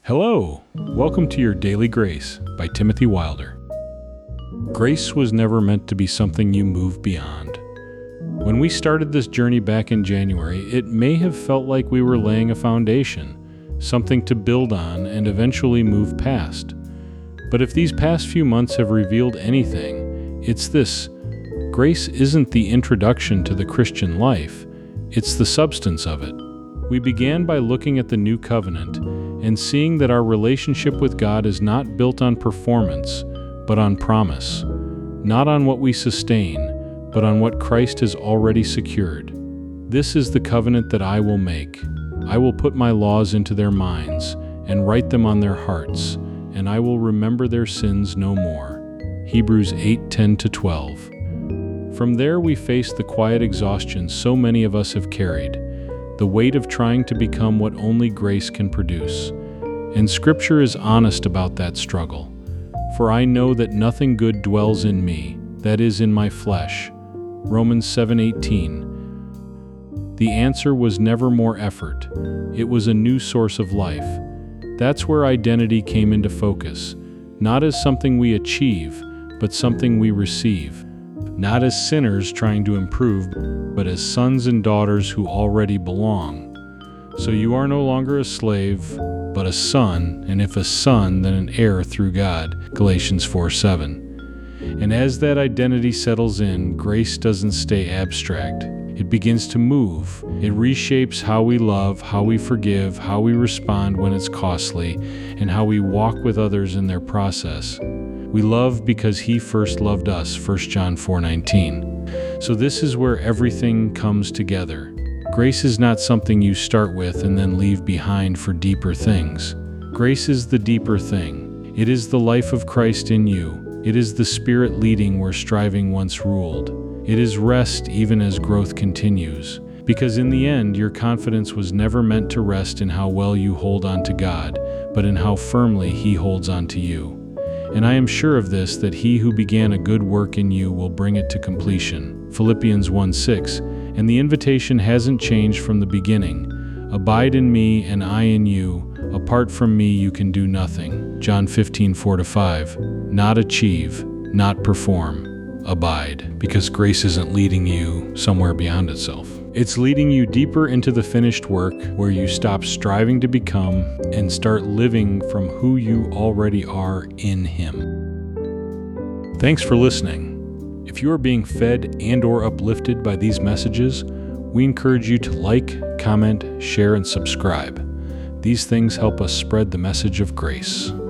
Hello, welcome to your Daily Grace by Timothy Wilder. Grace was never meant to be something you move beyond. When we started this journey back in January, it may have felt like we were laying a foundation, something to build on and eventually move past. But if these past few months have revealed anything, it's this: grace isn't the introduction to the Christian life, it's the substance of it. We began by looking at the New Covenant and seeing that our relationship with God is not built on performance, but on promise. Not on what we sustain, but on what Christ has already secured. This is the covenant that I will make. I will put my laws into their minds and write them on their hearts, and I will remember their sins no more. Hebrews 8:10-12. From there we face the quiet exhaustion so many of us have carried, the weight of trying to become what only grace can produce. And Scripture is honest about that struggle. For I know that nothing good dwells in me, that is, in my flesh. Romans 7:18. The answer was never more effort. It was a new source of life. That's where identity came into focus, not as something we achieve, but something we receive. Not as sinners trying to improve, but as sons and daughters who already belong. So you are no longer a slave, but a son, and if a son, then an heir through God. Galatians 4:7. And as that identity settles in, grace doesn't stay abstract. It begins to move. It reshapes how we love, how we forgive, how we respond when it's costly, and how we walk with others in their process. We love because He first loved us, 1 John 4:19. So this is where everything comes together. Grace is not something you start with and then leave behind for deeper things. Grace is the deeper thing. It is the life of Christ in you. It is the Spirit leading where striving once ruled. It is rest even as growth continues. Because in the end, your confidence was never meant to rest in how well you hold on to God, but in how firmly He holds on to you. And I am sure of this, that He who began a good work in you will bring it to completion. Philippians 1:6. And the invitation hasn't changed from the beginning. Abide in me and I in you. Apart from me you can do nothing. John 15:4-5. Not achieve, not perform. Abide. Because grace isn't leading you somewhere beyond itself. It's leading you deeper into the finished work, where you stop striving to become and start living from who you already are in Him. Thanks for listening. If you are being fed and/or uplifted by these messages, we encourage you to like, comment, share, and subscribe. These things help us spread the message of grace.